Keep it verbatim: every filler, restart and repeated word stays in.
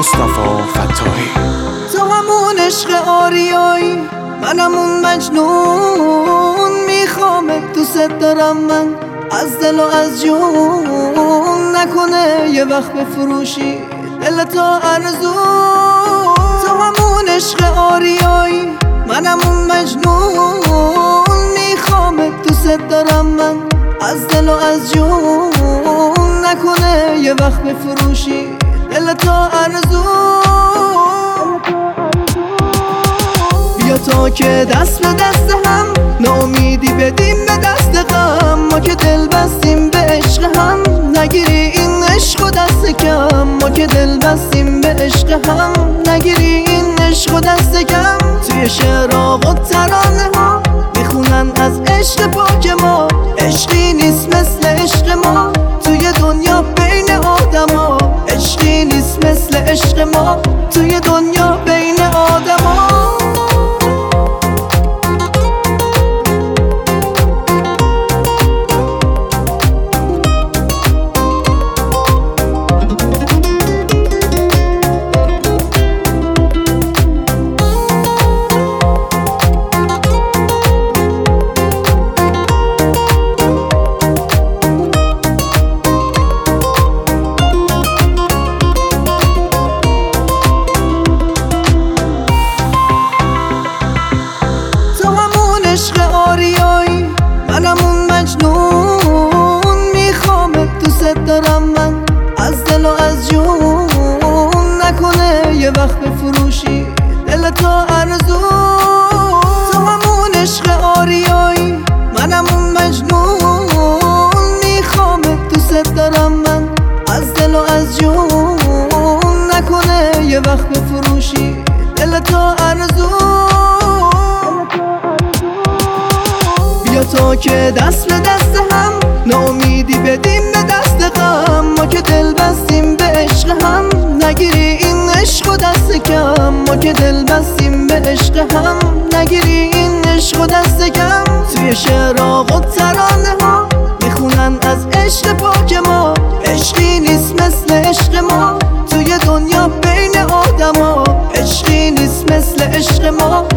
مصطفی فتاحی. تو همون عشق آریایی، منم اون مجنون. میخوامت، دوست دارم من از دل و از جون. نکنه یه وقت بفروشی دل تو ارزون. تو همون عشق آریایی، منم اون مجنون. میخوامت، دوست دارم من از دل و از جون. نکنه یه وقت بفروشی دل تو ارزون. بیا تا که دست به دست هم، ناامیدی بدیم به دست غم. ما که دل بستیم به عشق هم، نگیری این عشق و دست کم. ما که دل بستیم به عشق هم، نگیری این عشق و دست کم. توی شعرها و ترانه ها میخونن از عشق پاک ما. عشقی نیست مثل عشق ما توی دنیا بین آدم ها. عشقی نیست مثل عشق ما توی دنیا بین آدم ها. عشق آریایی، منم اون مجنون. میخوامت، دوست دارم من از دل و از جون. نکنه یه وقت بفروشی دل تو ارزون. تو همون عشق آریایی، منم اون مجنون. میخوامت، دوست دارم من از دل و از جون. نکنه یه وقت بفروشی دل تو ارزون. بیا تا که دست به دست هم، ناامیدی بدیم به دست غم. ما که دل بستیم به عشق هم، نگیری این عشق و دست کم. ما که دل بستیم به عشق هم، نگیری این عشق و دست کم. توی شعرها و ترانه ها میخونن از عشق پاک ما. عشقی نیست مثل عشق ما توی دنیا بین آدم ها. عشقی نیست مثل عشق ما